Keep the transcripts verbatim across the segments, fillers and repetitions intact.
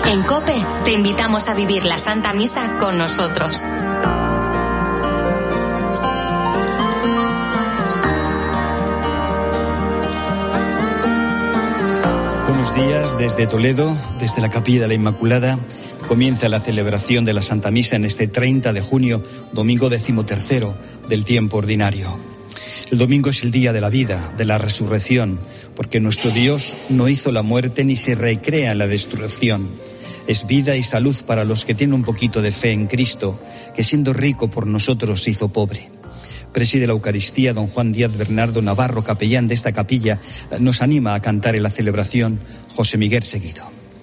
En COPE te invitamos a vivir la Santa Misa con nosotros. Buenos días desde Toledo, desde la Capilla de la Inmaculada. Comienza la celebración de la Santa Misa en este treinta de junio, domingo decimotercero del tiempo ordinario. El domingo es el día de la vida, de la resurrección, porque nuestro Dios no hizo la muerte ni se recrea en la destrucción. Es vida y salud para los que tienen un poquito de fe en Cristo, que siendo rico por nosotros se hizo pobre. Preside la Eucaristía don Juan Díaz Bernardo Navarro, capellán de esta capilla. Nos anima a cantar en la celebración José Miguel Seguido.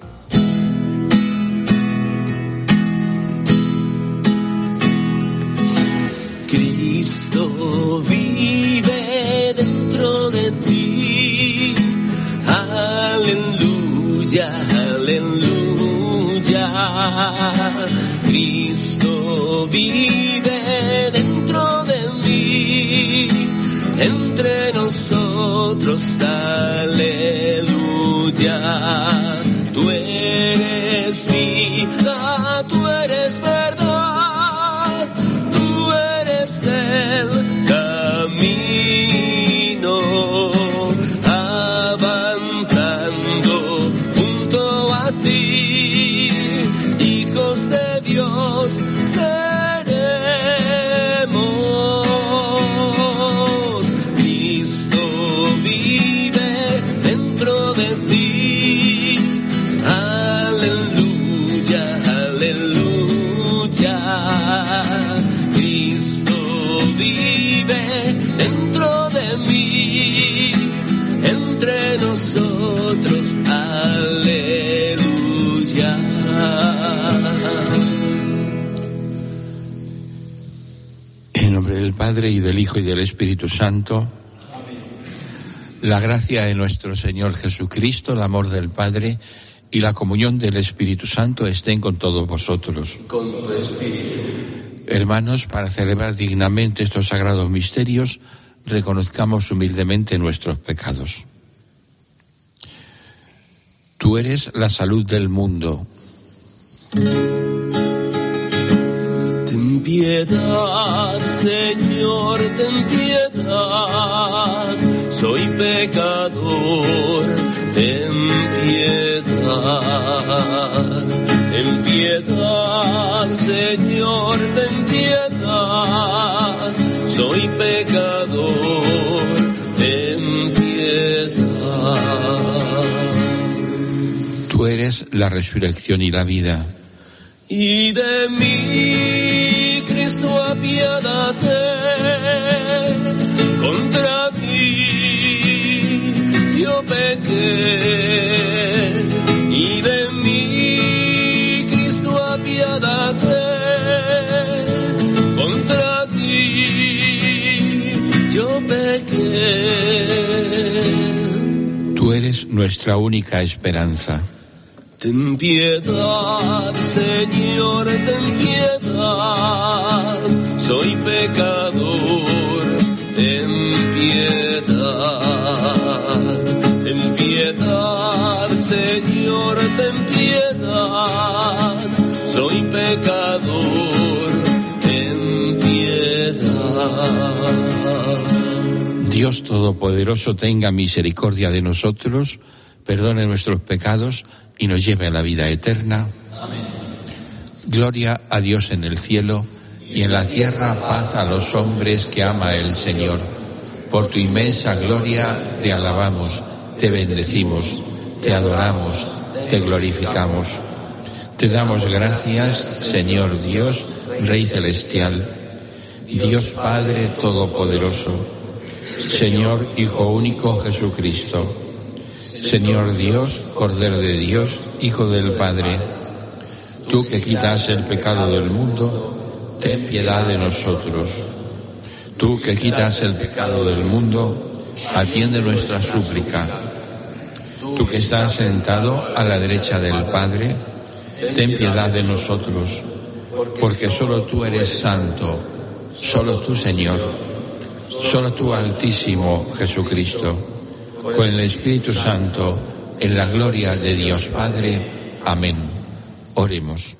Cristo vive dentro de ti, aleluya, aleluya. Cristo vive dentro de mí, entre nosotros, aleluya. Tú eres vida, tú eres verdad, tú eres el camino, avanzando junto a ti, hijos de Dios seremos. Cristo vive dentro de ti, aleluya, aleluya. Cristo vive dentro de mí, entre nosotros, aleluya. En nombre del Padre, y del Hijo, y del Espíritu Santo. La gracia de nuestro Señor Jesucristo, el amor del Padre y la comunión del Espíritu Santo estén con todos vosotros. Con tu espíritu. Hermanos, para celebrar dignamente estos sagrados misterios, reconozcamos humildemente nuestros pecados. Tú eres la salud del mundo. Ten piedad, Señor, ten piedad. Soy pecador, ten piedad. Ten piedad, Señor, ten piedad. Soy pecador, ten piedad. Tú eres la resurrección y la vida. Y de mí, Cristo, apiádate. Contra ti yo pequé. Y de mí, Cristo, apiádate. Contra ti yo pequé. Tú eres nuestra única esperanza. Ten piedad, Señor, ten piedad. Soy pecador, ten piedad. Ten piedad, Señor, ten piedad. Soy pecador, ten piedad. Dios Todopoderoso tenga misericordia de nosotros, perdone nuestros pecados y nos lleve a la vida eterna. Amén. Gloria a Dios en el cielo, y en la tierra paz a los hombres que ama el Señor. Por tu inmensa gloria te alabamos, te bendecimos, te adoramos, te glorificamos. Te damos gracias, Señor Dios, Rey celestial, Dios Padre todopoderoso, Señor Hijo único Jesucristo, Señor Dios, Cordero de Dios, Hijo del Padre. Tú que quitas el pecado del mundo, ten piedad de nosotros. Tú que quitas el pecado del mundo, atiende nuestra súplica. Tú que estás sentado a la derecha del Padre, ten piedad de nosotros, porque solo tú eres santo, solo tú, Señor, solo tú, Altísimo Jesucristo, con el Espíritu Santo, en la gloria de Dios Padre. Amén. Oremos.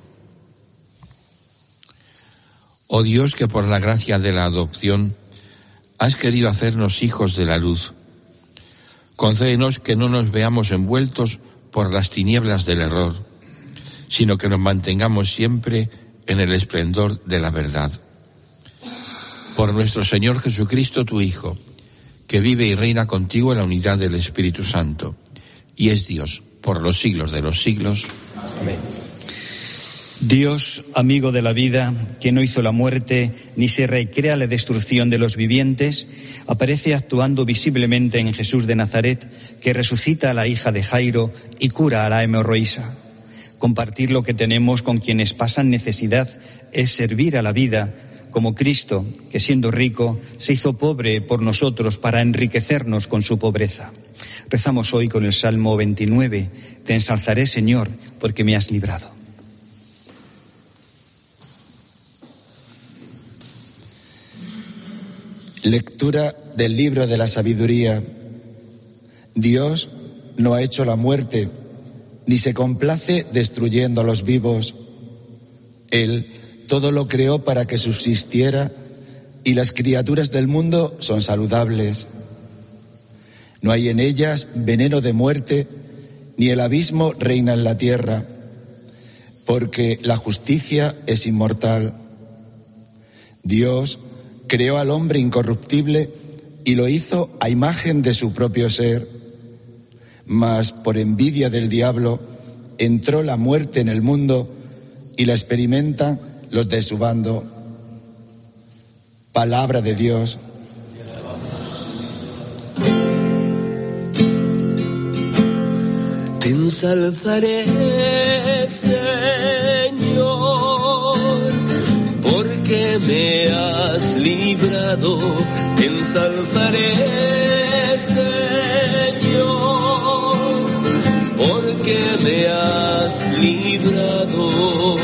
Oh Dios, que por la gracia de la adopción has querido hacernos hijos de la luz, concédenos que no nos veamos envueltos por las tinieblas del error, sino que nos mantengamos siempre en el esplendor de la verdad. Por nuestro Señor Jesucristo, tu Hijo, que vive y reina contigo en la unidad del Espíritu Santo, y es Dios por los siglos de los siglos. Amén. Dios, amigo de la vida, que no hizo la muerte ni se recrea la destrucción de los vivientes, aparece actuando visiblemente en Jesús de Nazaret, que resucita a la hija de Jairo y cura a la hemorroísa. Compartir lo que tenemos con quienes pasan necesidad es servir a la vida, como Cristo, que siendo rico, se hizo pobre por nosotros para enriquecernos con su pobreza. Rezamos hoy con el Salmo veintinueve, Te ensalzaré, Señor, porque me has librado. Lectura del libro de la sabiduría. Dios no ha hecho la muerte, ni se complace destruyendo a los vivos. Él todo lo creó para que subsistiera, y las criaturas del mundo son saludables. No hay en ellas veneno de muerte, ni el abismo reina en la tierra, porque la justicia es inmortal. Dios creó al hombre incorruptible y lo hizo a imagen de su propio ser. Mas por envidia del diablo entró la muerte en el mundo y la experimentan los de su bando. Palabra de Dios. Te ensalzaré, Señor, porque me has librado. Te ensalzaré, Señor, porque me has librado.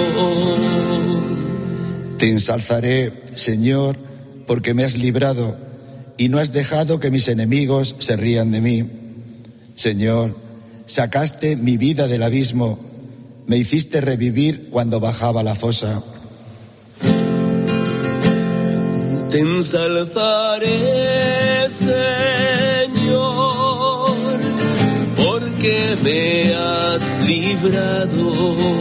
Te ensalzaré, Señor, porque me has librado y no has dejado que mis enemigos se rían de mí. Señor, sacaste mi vida del abismo, me hiciste revivir cuando bajaba la fosa. Te ensalzaré, Señor, porque me has librado.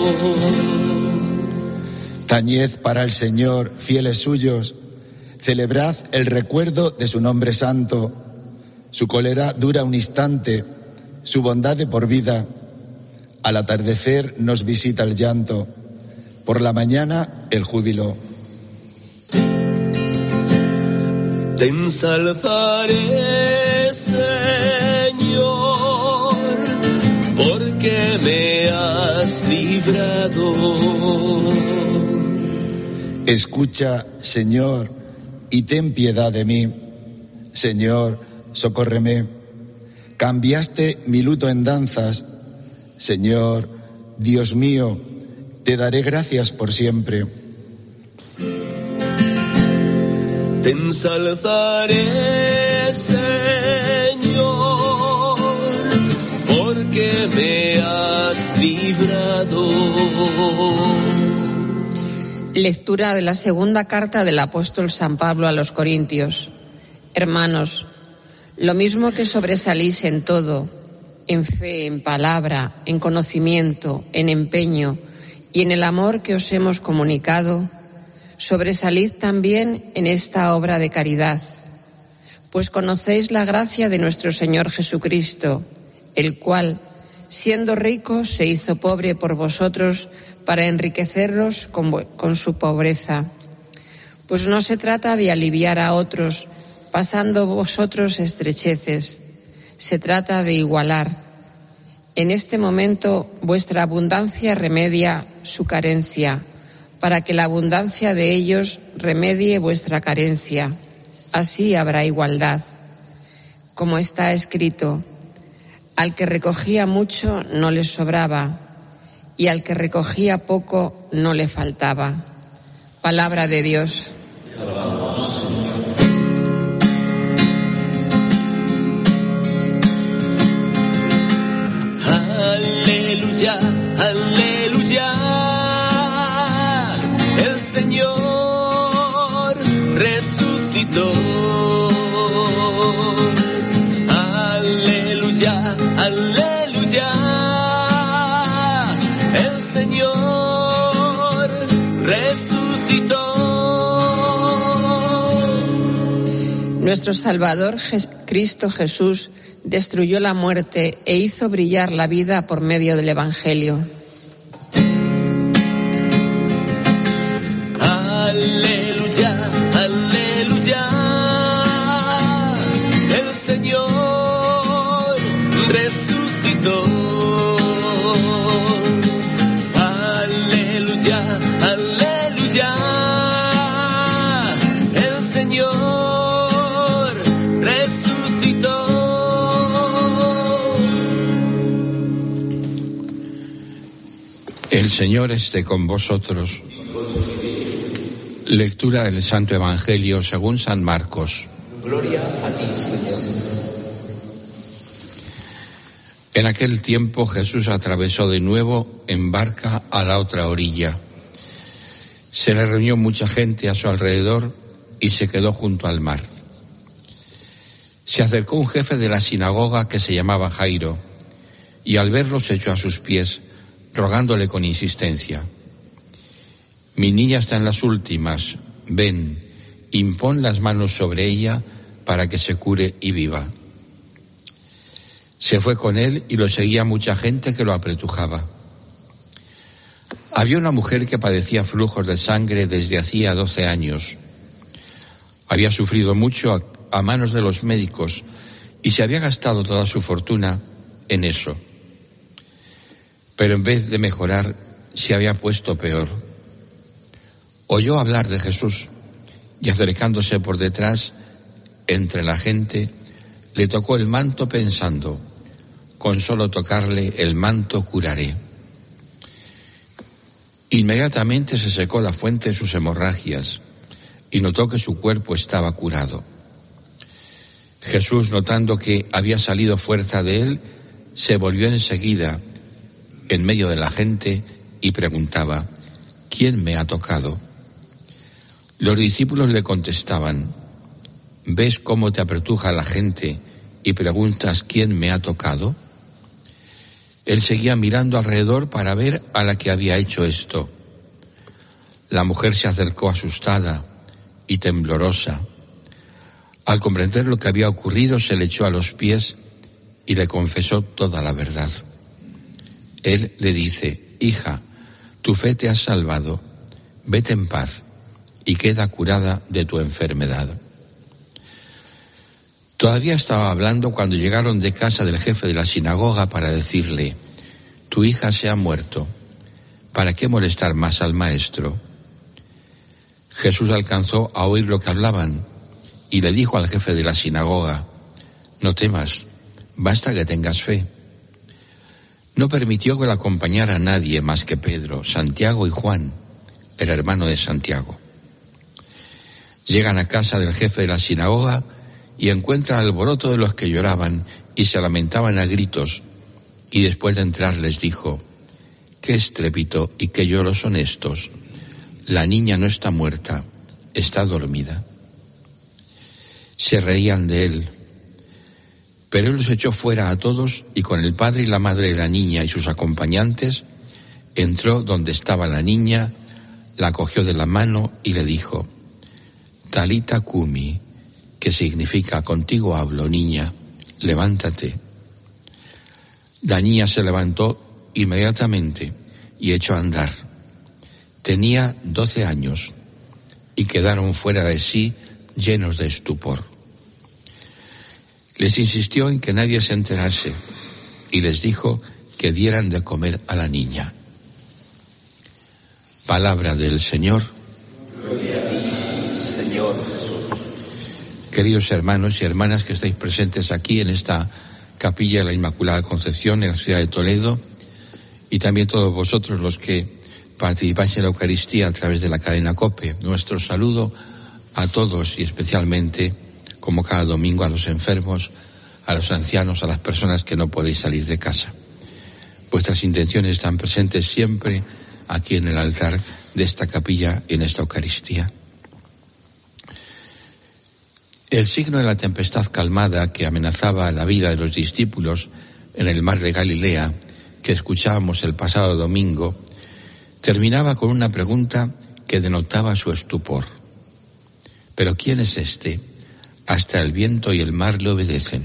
Tañed para el Señor, fieles suyos, celebrad el recuerdo de su nombre santo. Su cólera dura un instante, su bondad de por vida. Al atardecer nos visita el llanto, por la mañana el júbilo. Te ensalzaré, Señor, porque me has librado. Escucha, Señor, y ten piedad de mí. Señor, socórreme. Cambiaste mi luto en danzas. Señor, Dios mío, te daré gracias por siempre. Te ensalzaré, Señor, porque me has librado. Lectura de la segunda carta del apóstol San Pablo a los Corintios. Hermanos, lo mismo que sobresalís en todo, en fe, en palabra, en conocimiento, en empeño y en el amor que os hemos comunicado, sobresalid también en esta obra de caridad, pues conocéis la gracia de nuestro Señor Jesucristo, el cual, siendo rico, se hizo pobre por vosotros para enriquecerlos con, con su pobreza. Pues no se trata de aliviar a otros, pasando vosotros estrecheces, se trata de igualar. En este momento vuestra abundancia remedia su carencia, para que la abundancia de ellos remedie vuestra carencia. Así habrá igualdad. Como está escrito, al que recogía mucho no le sobraba, y al que recogía poco no le faltaba. Palabra de Dios. Aleluya, aleluya. Señor resucitó. Aleluya, aleluya. El Señor resucitó. Nuestro Salvador Cristo Jesús destruyó la muerte e hizo brillar la vida por medio del Evangelio. Aleluya, aleluya. El Señor resucitó. Aleluya, aleluya. El Señor resucitó. El Señor esté con vosotros. Lectura del Santo Evangelio según San Marcos. Gloria a ti, Señor. En aquel tiempo Jesús atravesó de nuevo en barca a la otra orilla. Se le reunió mucha gente a su alrededor y se quedó junto al mar. Se acercó un jefe de la sinagoga que se llamaba Jairo, y al verlo se echó a sus pies, rogándole con insistencia: mi niña está en las últimas, ven, impón las manos sobre ella para que se cure y viva. Se fue con él y lo seguía mucha gente que lo apretujaba. Había una mujer que padecía flujos de sangre desde hacía doce años. Había sufrido mucho a, a manos de los médicos y se había gastado toda su fortuna en eso. Pero en vez de mejorar, se había puesto peor. Oyó hablar de Jesús y, acercándose por detrás entre la gente, le tocó el manto pensando: con solo tocarle el manto curaré. Inmediatamente se secó la fuente de sus hemorragias y notó que su cuerpo estaba curado. Jesús, notando que había salido fuerza de él, se volvió enseguida en medio de la gente y preguntaba: ¿quién me ha tocado? Los discípulos le contestaban: ¿ves cómo te apretuja la gente y preguntas quién me ha tocado? Él seguía mirando alrededor para ver a la que había hecho esto. La mujer se acercó asustada y temblorosa. Al comprender lo que había ocurrido, se le echó a los pies y le confesó toda la verdad. Él le dice: hija, tu fe te ha salvado, vete en paz y queda curada de tu enfermedad. Todavía estaba hablando cuando llegaron de casa del jefe de la sinagoga para decirle: tu hija se ha muerto, ¿para qué molestar más al maestro? Jesús alcanzó a oír lo que hablaban y le dijo al jefe de la sinagoga: no temas, basta que tengas fe. No permitió que le acompañara a nadie más que Pedro, Santiago y Juan, el hermano de Santiago. Llegan a casa del jefe de la sinagoga y encuentran alboroto de los que lloraban y se lamentaban a gritos, y después de entrar les dijo: qué estrépito y qué lloros son estos. La niña no está muerta, está dormida. Se reían de él, pero él los echó fuera a todos y con el padre y la madre de la niña y sus acompañantes entró donde estaba la niña, la cogió de la mano y le dijo: Talita Kumi, que significa contigo hablo, niña, levántate. La niña se levantó inmediatamente y echó a andar. Tenía doce años y quedaron fuera de sí llenos de estupor. Les insistió en que nadie se enterase y les dijo que dieran de comer a la niña. Palabra del Señor. Gloria a ti, Señor Jesús. Queridos hermanos y hermanas que estáis presentes aquí en esta capilla de la Inmaculada Concepción en la ciudad de Toledo, y también todos vosotros los que participáis en la Eucaristía a través de la cadena COPE, nuestro saludo a todos y especialmente, como cada domingo, a los enfermos, a los ancianos, a las personas que no podéis salir de casa. Vuestras intenciones están presentes siempre aquí en el altar de esta capilla en esta Eucaristía. El signo de la tempestad calmada que amenazaba la vida de los discípulos en el mar de Galilea, que escuchábamos el pasado domingo, terminaba con una pregunta que denotaba su estupor. ¿Pero quién es este? Hasta el viento y el mar le obedecen.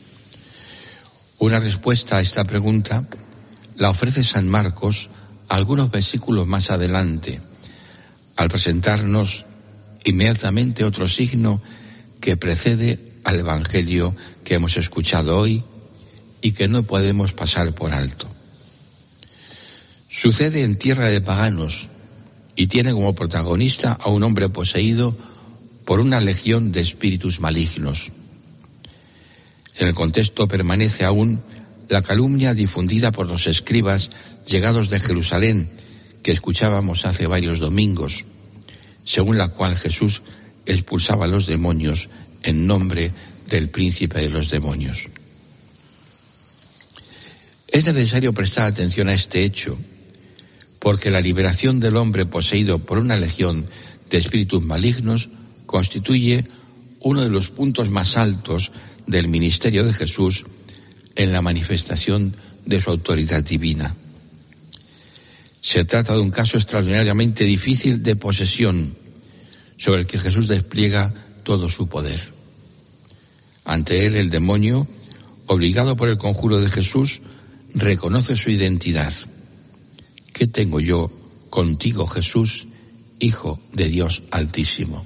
Una respuesta a esta pregunta la ofrece San Marcos algunos versículos más adelante, al presentarnos inmediatamente otro signo que precede al Evangelio que hemos escuchado hoy y que no podemos pasar por alto. Sucede en tierra de paganos y tiene como protagonista a un hombre poseído por una legión de espíritus malignos. En el contexto permanece aún la calumnia difundida por los escribas llegados de Jerusalén, que escuchábamos hace varios domingos, según la cual Jesús expulsaba a los demonios en nombre del príncipe de los demonios. Es necesario prestar atención a este hecho, porque la liberación del hombre poseído por una legión de espíritus malignos constituye uno de los puntos más altos del ministerio de Jesús en la manifestación de su autoridad divina. Se trata de un caso extraordinariamente difícil de posesión, sobre el que Jesús despliega todo su poder. Ante él, el demonio, obligado por el conjuro de Jesús, reconoce su identidad. ¿Qué tengo yo contigo, Jesús, Hijo de Dios Altísimo?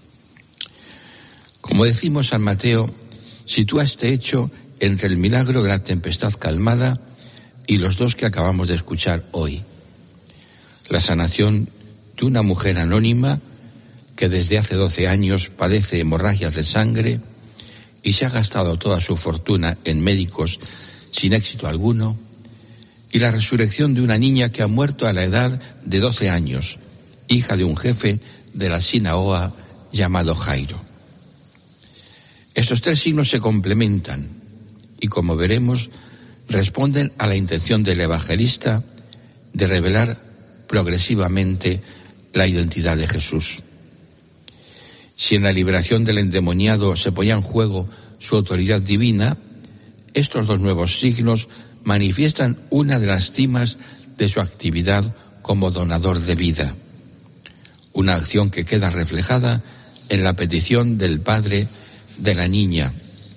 Como decimos, San Mateo sitúa este hecho entre el milagro de la tempestad calmada y los dos que acabamos de escuchar hoy. La sanación de una mujer anónima que desde hace doce años padece hemorragias de sangre y se ha gastado toda su fortuna en médicos sin éxito alguno, y la resurrección de una niña que ha muerto a la edad de doce años, hija de un jefe de la sinagoga llamado Jairo. Estos tres signos se complementan y, como veremos, responden a la intención del evangelista de revelar progresivamente la identidad de Jesús. Si en la liberación del endemoniado se ponía en juego su autoridad divina, estos dos nuevos signos manifiestan una de las cimas de su actividad como donador de vida, una acción que queda reflejada en la petición del padre de la niña,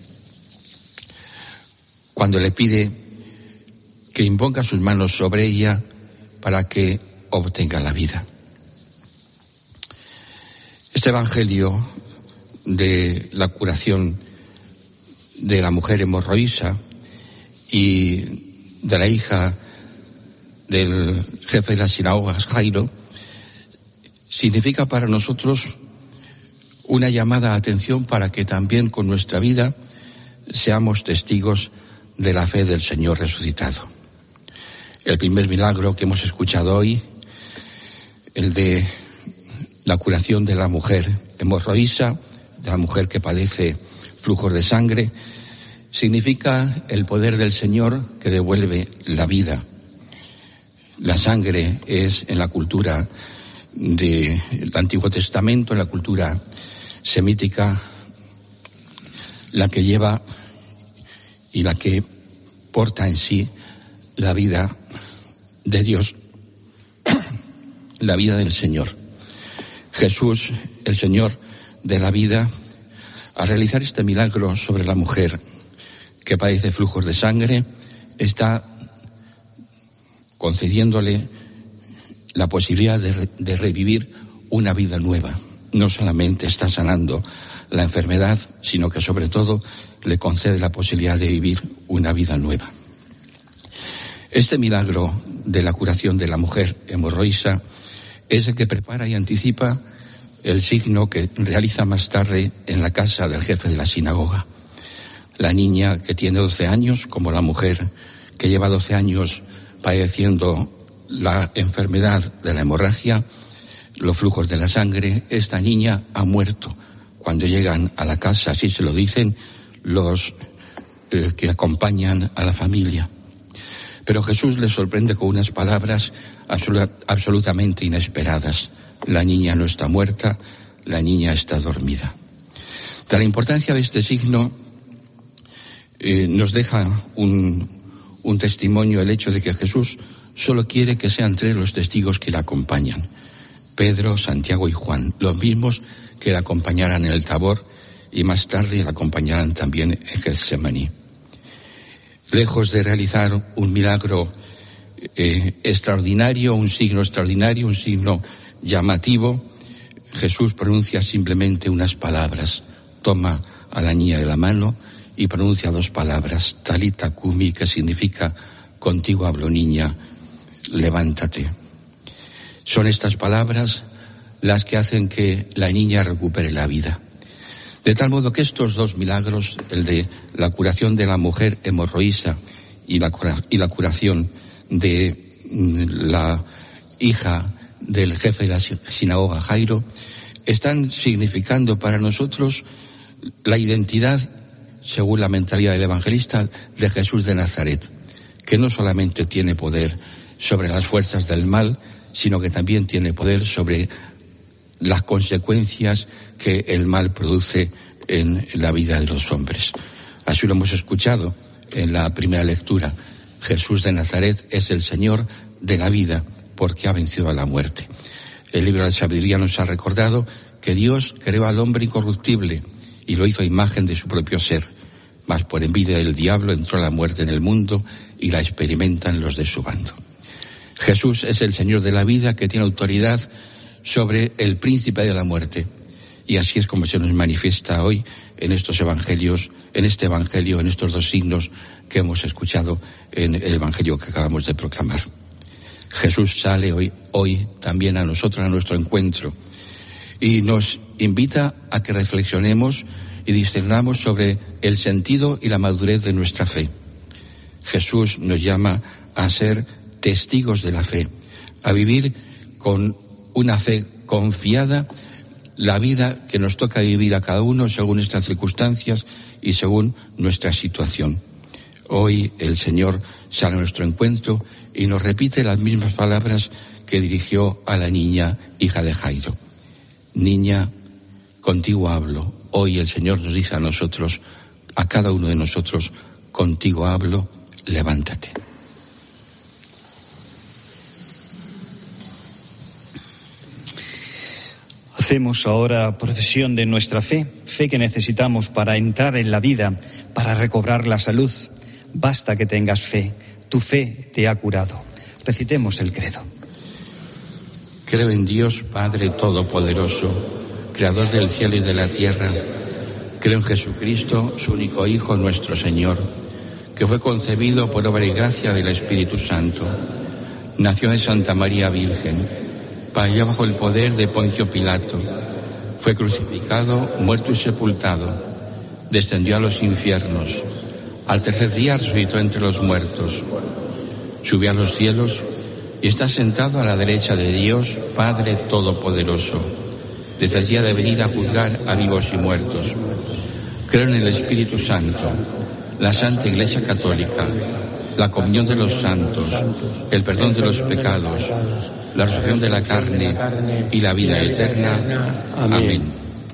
cuando le pide que imponga sus manos sobre ella para que obtenga la vida. Este evangelio de la curación de la mujer hemorroísa y de la hija del jefe de las sinagogas, Jairo, significa para nosotros una llamada a atención para que también con nuestra vida seamos testigos de la fe del Señor resucitado. El primer milagro que hemos escuchado hoy, el de la curación de la mujer hemorroísa, de la mujer que padece flujos de sangre, significa el poder del Señor que devuelve la vida. La sangre es, en la cultura del Antiguo Testamento, en la cultura semítica, la que lleva y la que porta en sí la vida de Dios, la vida del Señor. Jesús, el Señor de la vida, al realizar este milagro sobre la mujer que padece flujos de sangre, está concediéndole la posibilidad de, de revivir una vida nueva. No solamente está sanando la enfermedad, sino que sobre todo le concede la posibilidad de vivir una vida nueva. Este milagro de la curación de la mujer hemorroísa es el que prepara y anticipa el signo que realiza más tarde en la casa del jefe de la sinagoga. La niña que tiene doce años, como la mujer que lleva doce años padeciendo la enfermedad de la hemorragia, los flujos de la sangre, esta niña ha muerto. Cuando llegan a la casa, así se lo dicen los eh, que acompañan a la familia. Pero Jesús les sorprende con unas palabras absolut- absolutamente inesperadas. La niña no está muerta, la niña está dormida. De la importancia de este signo eh, nos deja un, un testimonio el hecho de que Jesús solo quiere que sean tres los testigos que le acompañan: Pedro, Santiago y Juan, los mismos que le acompañarán en el Tabor y más tarde le acompañarán también en Getsemaní. Lejos de realizar un milagro eh, extraordinario, un signo extraordinario, un signo llamativo, Jesús pronuncia simplemente unas palabras. Toma a la niña de la mano y pronuncia dos palabras, Talita Kumi, que significa contigo hablo niña, levántate. Son estas palabras las que hacen que la niña recupere la vida. De tal modo que estos dos milagros, el de la curación de la mujer hemorroísa y la, cura, y la curación de la hija del jefe de la sinagoga Jairo, están significando para nosotros la identidad, según la mentalidad del evangelista, de Jesús de Nazaret, que no solamente tiene poder sobre las fuerzas del mal, sino que también tiene poder sobre las consecuencias que el mal produce en la vida de los hombres. Así lo hemos escuchado en la primera lectura. Jesús de Nazaret es el Señor de la vida, porque ha vencido a la muerte. El libro de la sabiduría nos ha recordado que Dios creó al hombre incorruptible y lo hizo a imagen de su propio ser, mas por envidia del diablo entró la muerte en el mundo y la experimentan los de su bando. Jesús es el Señor de la vida, que tiene autoridad sobre el príncipe de la muerte, y así es como se nos manifiesta hoy en estos evangelios, en este evangelio, en estos dos signos que hemos escuchado en el evangelio que acabamos de proclamar. Jesús sale hoy, hoy también a nosotros, a nuestro encuentro, y nos invita a que reflexionemos y discernamos sobre el sentido y la madurez de nuestra fe. Jesús nos llama a ser testigos de la fe, a vivir con una fe confiada la vida que nos toca vivir a cada uno según nuestras circunstancias y según nuestra situación. Hoy el Señor sale a nuestro encuentro y nos repite las mismas palabras que dirigió a la niña hija de Jairo. Niña, contigo hablo. Hoy el Señor nos dice a nosotros, a cada uno de nosotros, contigo hablo, levántate. Hacemos ahora profesión de nuestra fe, fe que necesitamos para entrar en la vida, para recobrar la salud. Basta que tengas fe, tu fe te ha curado. Recitemos el credo. Creo en Dios, Padre Todopoderoso, Creador del cielo y de la tierra. Creo en Jesucristo, su único Hijo, nuestro Señor, que fue concebido por obra y gracia del Espíritu Santo. Nació de Santa María Virgen, padeció bajo el poder de Poncio Pilato, fue crucificado, muerto y sepultado, descendió a los infiernos, al tercer día resucitó entre los muertos, subió a los cielos y está sentado a la derecha de Dios, Padre Todopoderoso. Desde allí ha de venir a juzgar a vivos y muertos. Creo en el Espíritu Santo, la Santa Iglesia Católica, la comunión de los santos, el perdón de los pecados, la resurrección de la carne y la vida eterna. Amén.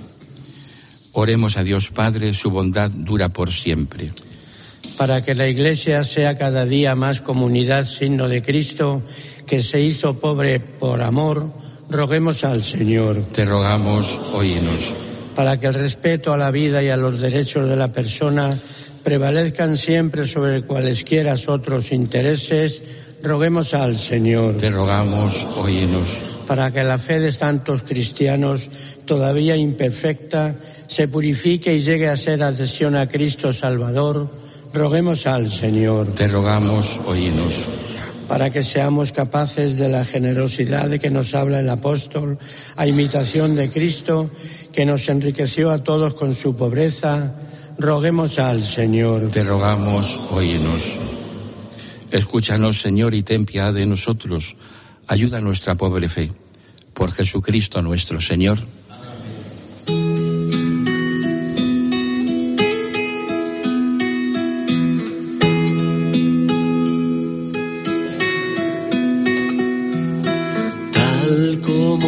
Oremos a Dios Padre, su bondad dura por siempre. Para que la Iglesia sea cada día más comunidad, signo de Cristo, que se hizo pobre por amor, roguemos al Señor. Te rogamos, óyenos. Para que el respeto a la vida y a los derechos de la persona prevalezcan siempre sobre cualesquiera otros intereses, roguemos al Señor. Te rogamos, óyenos. Para que la fe de tantos cristianos, todavía imperfecta, se purifique y llegue a ser adhesión a Cristo Salvador, roguemos al Señor. Te rogamos, óyenos. Para que seamos capaces de la generosidad de que nos habla el apóstol, a imitación de Cristo, que nos enriqueció a todos con su pobreza, roguemos al Señor. Te rogamos, óyenos. Escúchanos, Señor, y ten piedad de nosotros. Ayuda a nuestra pobre fe. Por Jesucristo nuestro Señor.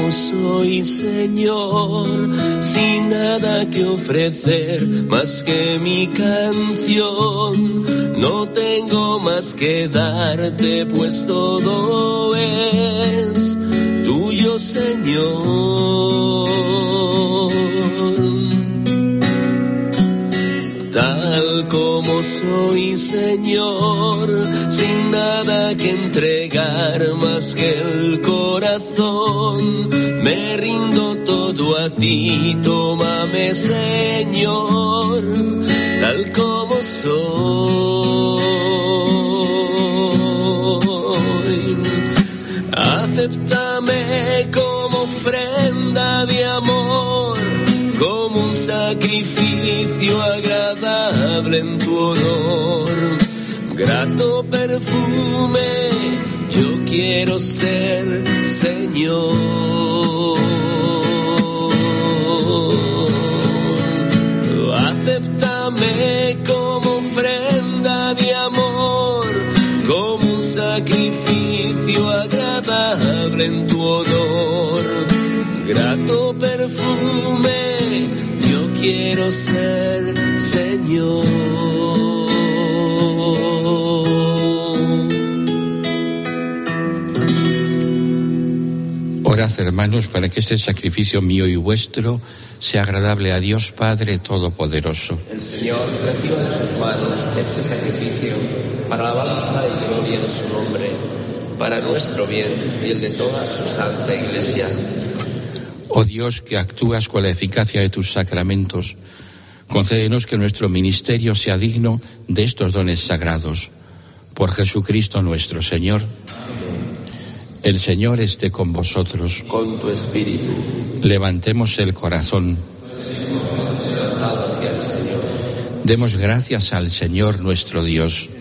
como soy, Señor, sin nada que ofrecer más que mi canción. No tengo más que darte, pues todo es tuyo, Señor. Tal como soy, Señor, sin nada que entregar más que el corazón, me rindo todo a ti, tómame, Señor, tal como soy. Acéptame como ofrenda de amor, como un sacrificio agradable en tu honor. Grato perfume yo quiero ser, Señor. Acéptame como ofrenda de amor, como un sacrificio agradable en tu honor. Grato perfume yo quiero ser, Señor. Orad, hermanos, para que este sacrificio mío y vuestro sea agradable a Dios Padre Todopoderoso. El Señor reciba de sus manos este sacrificio para alabanza y gloria de su nombre, para nuestro bien y el de toda su santa Iglesia. Oh Dios, que actúas con la eficacia de tus sacramentos, concédenos que nuestro ministerio sea digno de estos dones sagrados. Por Jesucristo nuestro Señor. El Señor esté con vosotros. Con tu espíritu. Levantemos el corazón. Hacia el Señor. Demos gracias al Señor nuestro Dios.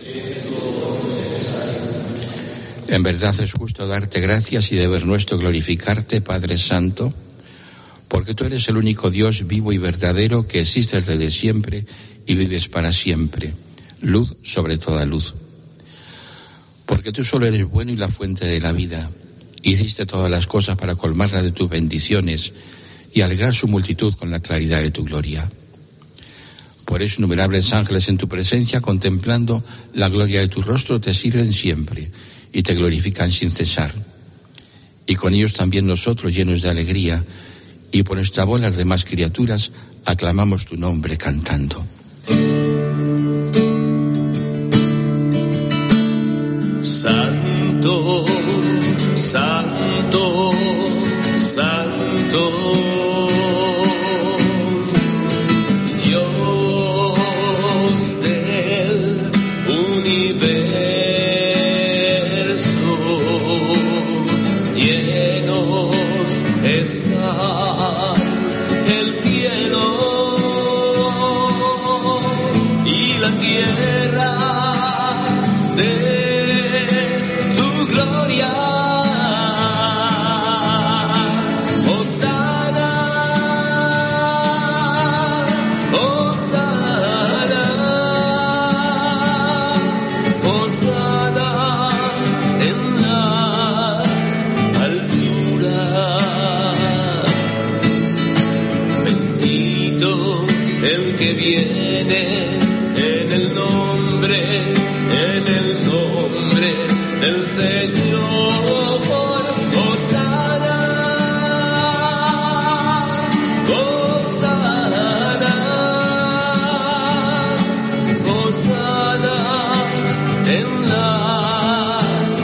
En verdad es justo darte gracias y deber nuestro glorificarte, Padre Santo, porque tú eres el único Dios vivo y verdadero que existe desde siempre y vives para siempre, luz sobre toda luz. Porque tú solo eres bueno y la fuente de la vida. Hiciste todas las cosas para colmarla de tus bendiciones y alegrar su multitud con la claridad de tu gloria. Por eso innumerables ángeles en tu presencia, contemplando la gloria de tu rostro, te sirven siempre y te glorifican sin cesar. Y con ellos también nosotros, llenos de alegría, y por nuestra voz las demás criaturas, aclamamos tu nombre cantando. Santo, santo, santo, Dios del universo, llenos está el cielo y la tierra de que viene en el nombre, en el nombre del Señor. Hosana, Hosana, Hosana en las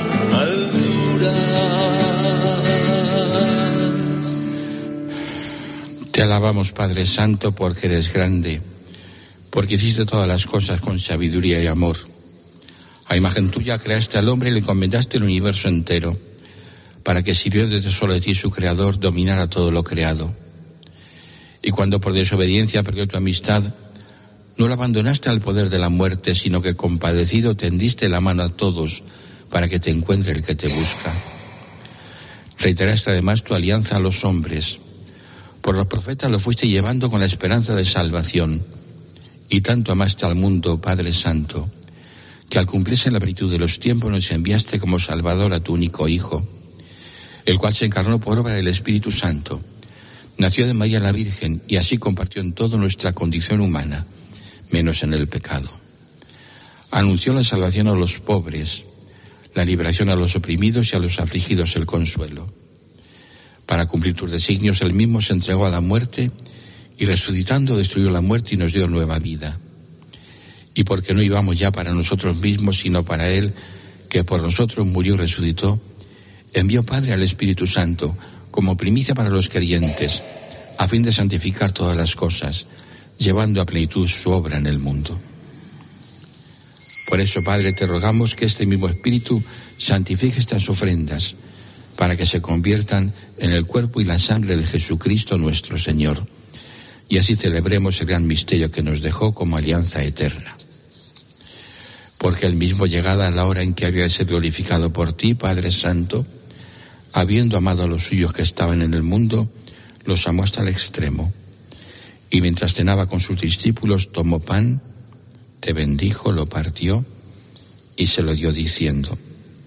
alturas. Te alabamos, Padre Santo, porque eres grande, porque hiciste todas las cosas con sabiduría y amor. A imagen tuya creaste al hombre y le encomendaste el universo entero, para que sirvió desde solo de ti su Creador dominara todo lo creado. Y cuando por desobediencia perdió tu amistad, no lo abandonaste al poder de la muerte, sino que compadecido tendiste la mano a todos para que te encuentre el que te busca. Reiteraste además tu alianza a los hombres. Por los profetas lo fuiste llevando con la esperanza de salvación. Y tanto amaste al mundo, Padre Santo, que al cumplirse la plenitud de los tiempos nos enviaste como Salvador a tu único Hijo, el cual se encarnó por obra del Espíritu Santo, nació de María la Virgen y así compartió en toda nuestra condición humana, menos en el pecado. Anunció la salvación a los pobres, la liberación a los oprimidos y a los afligidos el consuelo. Para cumplir tus designios, él mismo se entregó a la muerte y resucitando destruyó la muerte y nos dio nueva vida. Y porque no íbamos ya para nosotros mismos, sino para él, que por nosotros murió y resucitó, envió Padre al Espíritu Santo como primicia para los creyentes, a fin de santificar todas las cosas, llevando a plenitud su obra en el mundo. Por eso, Padre, te rogamos que este mismo Espíritu santifique estas ofrendas, para que se conviertan en el cuerpo y la sangre de Jesucristo nuestro Señor, y así celebremos el gran misterio que nos dejó como alianza eterna. Porque él mismo, llegada la hora en que había de ser glorificado por ti, Padre Santo, habiendo amado a los suyos que estaban en el mundo, los amó hasta el extremo. Y mientras cenaba con sus discípulos, tomó pan, te bendijo, lo partió y se lo dio diciendo: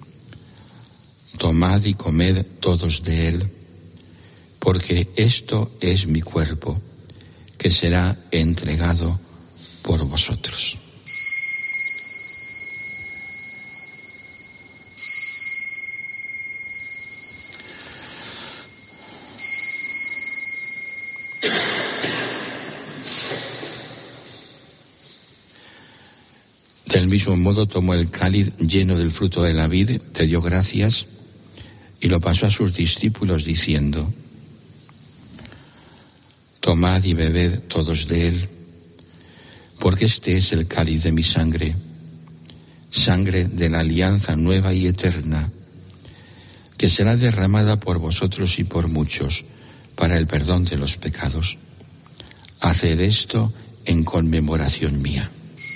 tomad y comed todos de él, porque esto es mi cuerpo, que será entregado por vosotros. Del mismo modo tomó el cáliz lleno del fruto de la vid, te dio gracias y lo pasó a sus discípulos diciendo: tomad y bebed todos de él, porque este es el cáliz de mi sangre, sangre de la alianza nueva y eterna, que será derramada por vosotros y por muchos para el perdón de los pecados. Haced esto en conmemoración mía.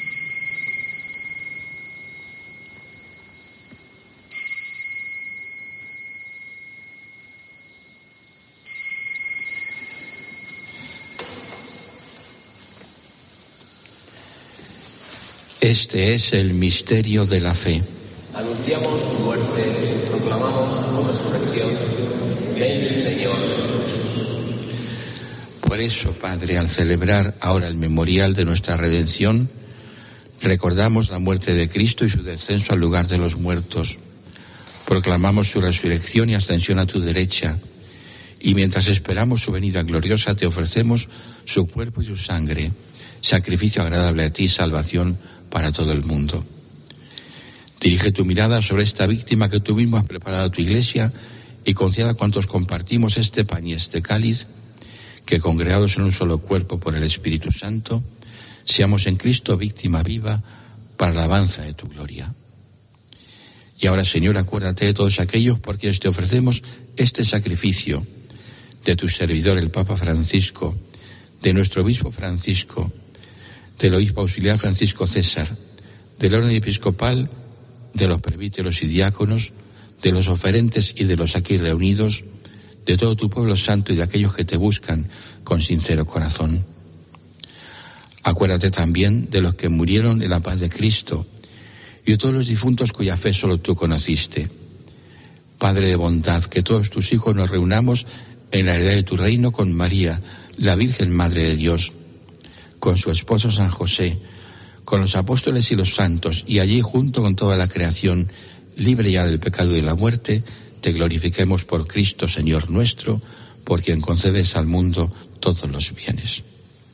Este es el misterio de la fe. Anunciamos tu muerte, proclamamos tu resurrección. Ven, Señor Jesús. Por eso, Padre, al celebrar ahora el memorial de nuestra redención, recordamos la muerte de Cristo y su descenso al lugar de los muertos. Proclamamos su resurrección y ascensión a tu derecha. Y mientras esperamos su venida gloriosa, te ofrecemos su cuerpo y su sangre, sacrificio agradable a ti, salvación para todo el mundo. Dirige tu mirada sobre esta víctima que tú mismo has preparado a tu iglesia y conceda a cuantos compartimos este pan y este cáliz, que congregados en un solo cuerpo por el Espíritu Santo, seamos en Cristo víctima viva para la alabanza de tu gloria. Y ahora, Señor, acuérdate de todos aquellos por quienes te ofrecemos este sacrificio, de tu servidor el Papa Francisco, de nuestro obispo Francisco, del obispo auxiliar Francisco César, del orden episcopal, de los presbíteros y diáconos, de los oferentes y de los aquí reunidos, de todo tu pueblo santo y de aquellos que te buscan con sincero corazón. Acuérdate también de los que murieron en la paz de Cristo y de todos los difuntos cuya fe solo tú conociste. Padre de bondad, que todos tus hijos nos reunamos en la heredad de tu reino con María, la Virgen Madre de Dios, con su esposo San José, con los apóstoles y los santos, y allí junto con toda la creación, libre ya del pecado y de la muerte, te glorifiquemos por Cristo, Señor nuestro, por quien concedes al mundo todos los bienes.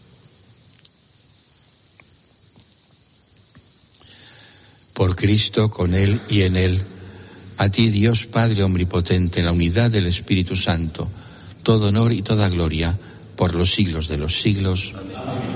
Por Cristo, con Él y en Él, a ti, Dios Padre omnipotente, en la unidad del Espíritu Santo, todo honor y toda gloria, por los siglos de los siglos. Amén.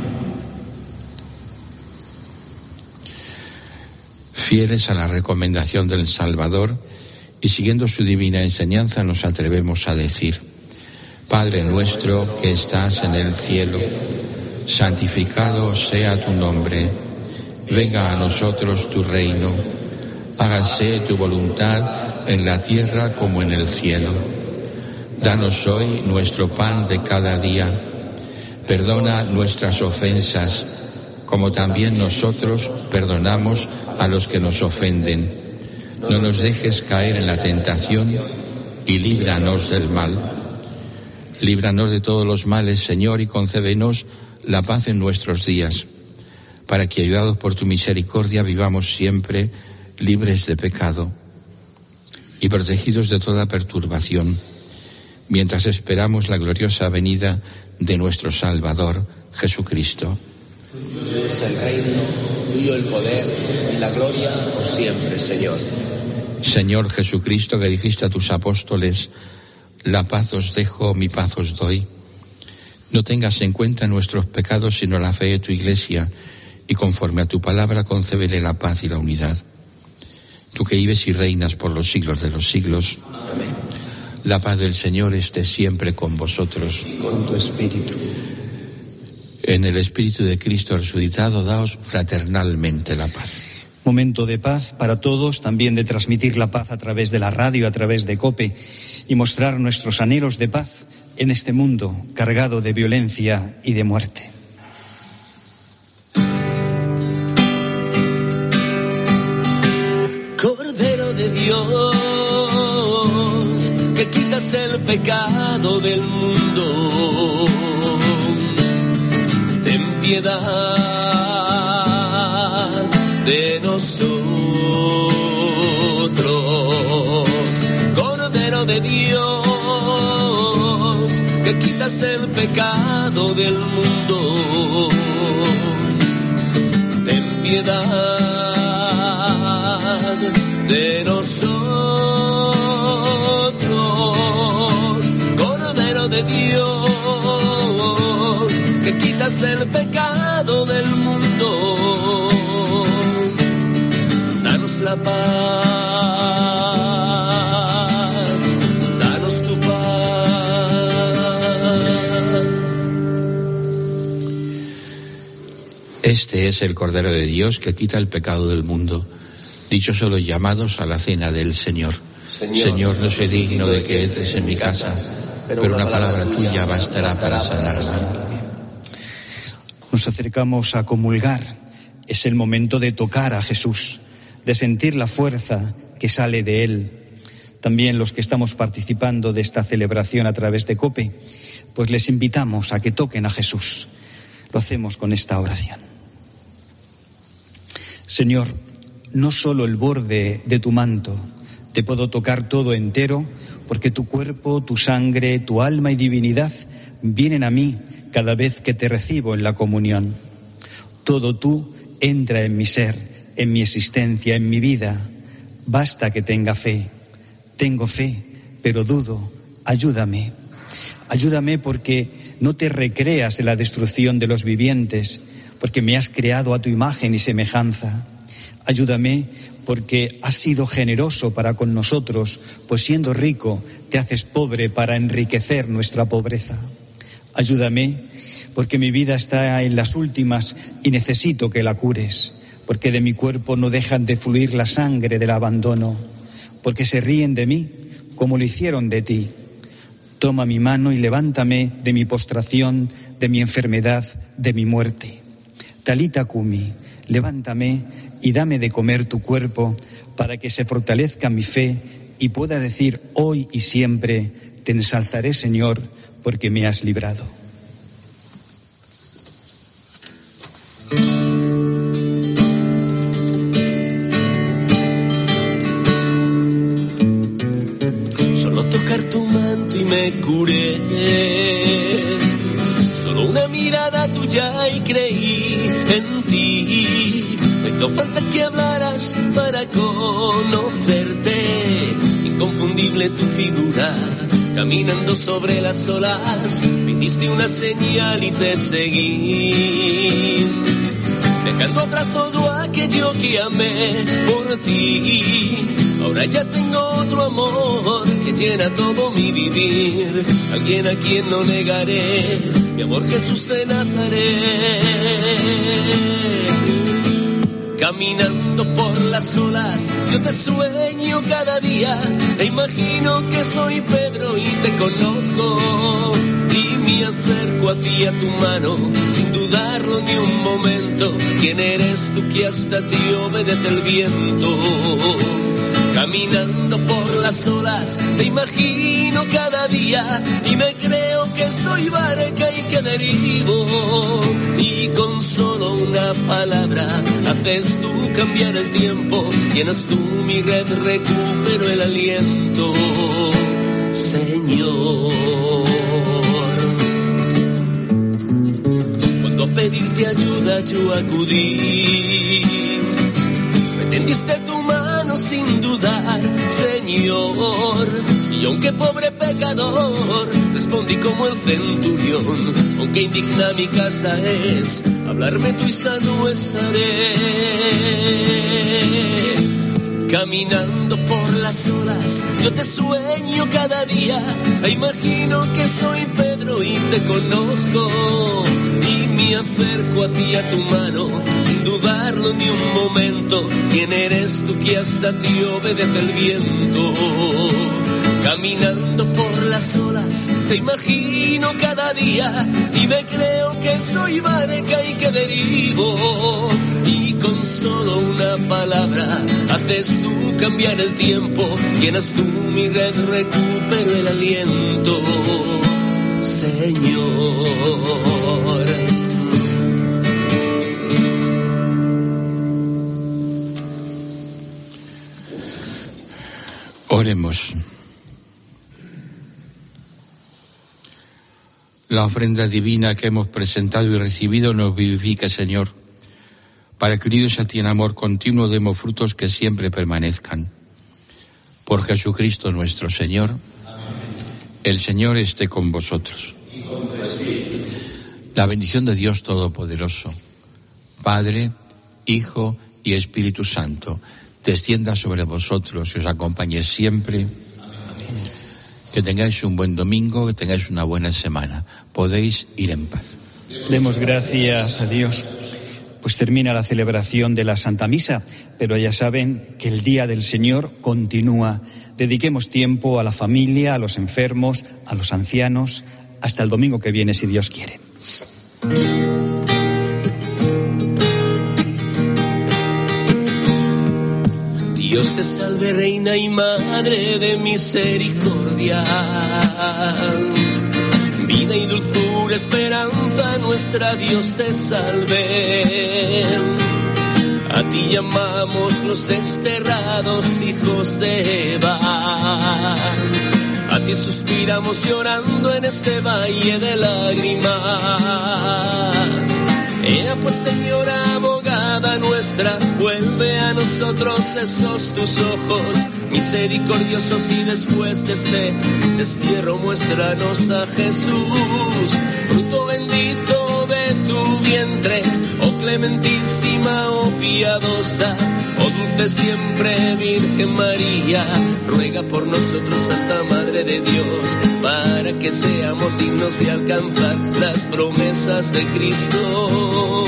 Fieles a la recomendación del Salvador y siguiendo su divina enseñanza, nos atrevemos a decir: Padre nuestro que estás en el cielo, santificado sea tu nombre, venga a nosotros tu reino, hágase tu voluntad en la tierra como en el cielo. Danos hoy nuestro pan de cada día, perdona nuestras ofensas, como también nosotros perdonamos a los que nos ofenden. No nos dejes caer en la tentación y líbranos del mal. Líbranos de todos los males, Señor, y concédenos la paz en nuestros días, para que, ayudados por tu misericordia, vivamos siempre libres de pecado y protegidos de toda perturbación, mientras esperamos la gloriosa venida de nuestro Salvador, Jesucristo. Tuyo es el reino, tuyo el poder y la gloria por siempre, Señor. Señor Jesucristo, que dijiste a tus apóstoles: la paz os dejo, mi paz os doy. No tengas en cuenta nuestros pecados, sino la fe de tu Iglesia, y conforme a tu palabra concédele la paz y la unidad. Tú que vives y reinas por los siglos de los siglos. Amén. La paz del Señor esté siempre con vosotros. Y con tu espíritu. En el Espíritu de Cristo resucitado, daos fraternalmente la paz. Momento de paz para todos, también de transmitir la paz a través de la radio, a través de COPE, y mostrar nuestros anhelos de paz en este mundo cargado de violencia y de muerte. Cordero de Dios, que quitas el pecado del mundo, ten piedad de nosotros. Cordero de Dios, que quitas el pecado del mundo, ten piedad de nosotros. Cordero de Dios, que quitas el pecado del mundo, danos la paz, danos tu paz. Este es el Cordero de Dios que quita el pecado del mundo. Dichosos los llamados a la cena del Señor. Señor, Señor, no soy digno de que entres en mi casa, pero una palabra tuya bastará para sanarme. Nos acercamos a comulgar. Es el momento de tocar a Jesús, de sentir la fuerza que sale de Él. También los que estamos participando de esta celebración a través de COPE, pues les invitamos a que toquen a Jesús. Lo hacemos con esta oración. Señor, no solo el borde de tu manto, te puedo tocar todo entero, porque tu cuerpo, tu sangre, tu alma y divinidad vienen a mí cada vez que te recibo en la comunión. Todo tú entra en mi ser, en mi existencia, en mi vida. Basta que tenga fe. Tengo fe, pero dudo. Ayúdame. Ayúdame porque no te recreas en la destrucción de los vivientes, porque me has creado a tu imagen y semejanza. Ayúdame porque has sido generoso para con nosotros, pues siendo rico te haces pobre para enriquecer nuestra pobreza. Ayúdame porque mi vida está en las últimas y necesito que la cures, porque de mi cuerpo no dejan de fluir la sangre del abandono, porque se ríen de mí como lo hicieron de ti. Toma mi mano y levántame de mi postración, de mi enfermedad, de mi muerte. Talita Kumi, levántame y dame de comer tu cuerpo para que se fortalezca mi fe y pueda decir hoy y siempre: te ensalzaré, Señor, porque me has librado. Solo tocar tu manto y me curé, solo una mirada tuya y creí en ti. No hizo falta que hablaras para conocerte, inconfundible tu figura, caminando sobre las olas, me hiciste una señal y te seguí, dejando atrás todo aquello que amé por ti. Ahora ya tengo otro amor que llena todo mi vivir, alguien a quien no negaré, mi amor Jesús de Nazaret. Caminando por las olas, yo te sueño cada día, e imagino que soy Pedro y te conozco, y me acerco hacia tu mano, sin dudarlo ni un momento. ¿Quién eres tú que hasta ti obedece el viento? Caminando por las olas, te imagino cada día y me creo que soy barca y que derivo. Y con solo una palabra haces tú cambiar el tiempo, llenas tú mi red, recupero el aliento, Señor. Cuando a pedirte ayuda yo acudí, me tendiste tu mano sin dudar, Señor. Y aunque pobre pecador, respondí como el centurión. Aunque indigna mi casa es, hablarme tú y sano estaré. Caminando por las olas, yo te sueño cada día. E imagino que soy Pedro y te conozco. Y me acerco hacia tu mano, sin dudarlo ni un momento. ¿Quién eres tú que hasta ti obedece el viento? Caminando por las olas, te imagino cada día y me creo que soy barca y que derivo. Y con solo una palabra haces tú cambiar el tiempo, llenas tú mi red, recupero el aliento, Señor. Oremos. La ofrenda divina que hemos presentado y recibido nos vivifica, Señor, para que unidos a ti en amor continuo demos frutos que siempre permanezcan. Por Jesucristo nuestro Señor. Amén. El Señor esté con vosotros. Y con tu espíritu. La bendición de Dios Todopoderoso, Padre, Hijo y Espíritu Santo, descienda sobre vosotros y os acompañe siempre. Que tengáis un buen domingo, que tengáis una buena semana. Podéis ir en paz. Demos gracias a Dios, pues termina la celebración de la Santa Misa, pero ya saben que el Día del Señor continúa. Dediquemos tiempo a la familia, a los enfermos, a los ancianos, hasta el domingo que viene, si Dios quiere. Dios te salve, Reina y Madre de misericordia, vida y dulzura, esperanza nuestra, Dios te salve. A ti llamamos los desterrados hijos de Eva, a ti suspiramos llorando en este valle de lágrimas. Ea pues, Señora abogada nuestra, vuelve a nosotros esos tus ojos misericordiosos y después de este destierro muéstranos a Jesús, fruto bendito de tu vientre, oh clementísima, oh piadosa, oh dulce siempre Virgen María, ruega por nosotros, Santa Madre de Dios, para que seamos dignos de alcanzar las promesas de Cristo.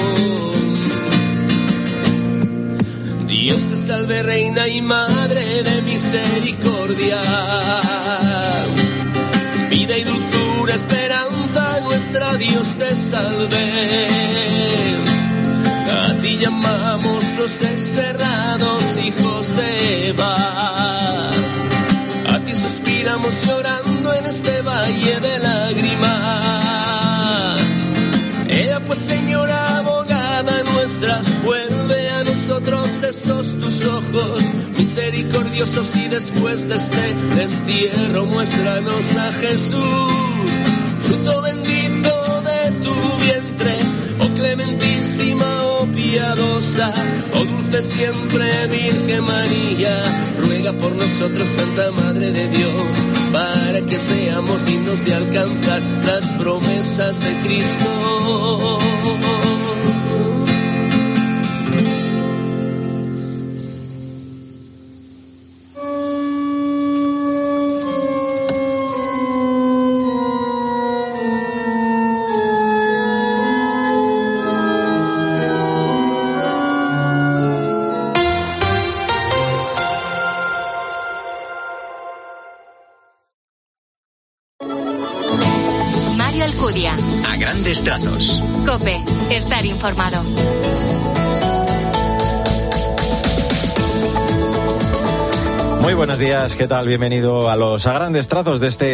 Dios te salve, Reina y Madre de misericordia, vida y dulzura, esperanza nuestra, Dios te salve. A ti llamamos los desterrados hijos de Eva, a ti suspiramos llorando en este valle de lágrimas. Ea pues, Señora abogada nuestra, vuelve a nosotros esos tus ojos misericordiosos y después de este destierro muéstranos a Jesús, fruto bendito de tu vientre, oh clementísima, oh piadosa, oh dulce siempre Virgen María, ruega por nosotros, Santa Madre de Dios, para que seamos dignos de alcanzar las promesas de Cristo. A grandes trazos. COPE, estar informado. Muy buenos días, ¿qué tal? Bienvenido a los a grandes trazos de este